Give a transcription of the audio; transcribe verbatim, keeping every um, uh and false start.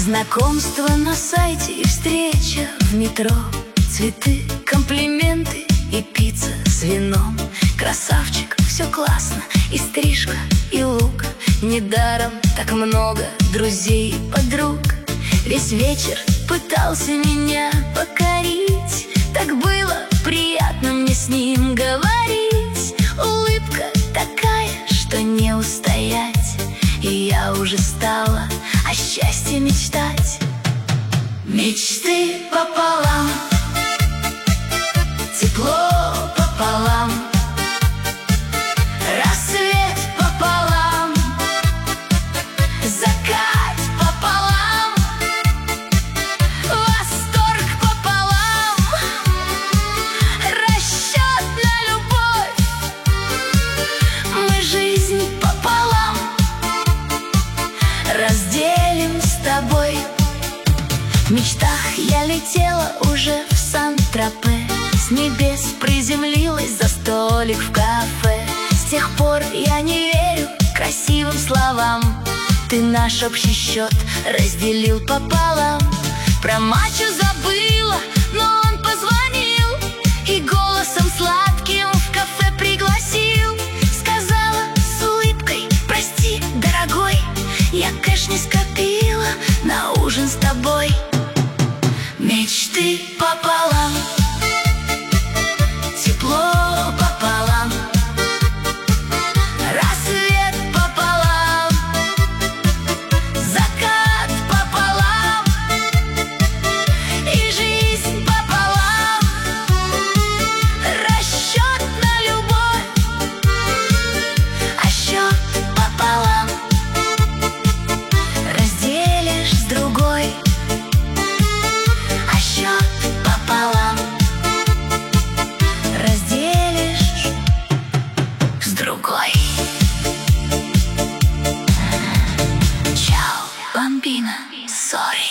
Знакомство на сайте и встреча в метро, цветы, комплименты и пицца с вином. Красавчик, все классно, и стрижка, и лук. Недаром так много друзей и подруг. Весь вечер пытался меня покорить. Так было приятно мне с ним говорить. Улыбка такая, что не устоять. И я уже стала о счастье мечтать. Мечты пополам, тепло пополам, рассвет пополам, закат пополам, восторг пополам, расчет на любовь. Мы жизнь пополам разделим с тобой. В мечтах я летела уже в Сан-Тропе, с небес приземлилась за столик в кафе. С тех пор я не верю красивым словам. Ты наш общий счет разделил пополам. Про мачо забыла, но он позвонил и голосом сладким в кафе пригласил. Сказала с улыбкой: прости, дорогой, я кэш не скопила на ужин с тобой. Мечты пополам, тепло пополам, рассвет пополам, закат пополам, и жизнь пополам, расчет на любовь, а счет пополам разделишь с другой. Пополам разделишь с другой. Чао, бамбина, сори.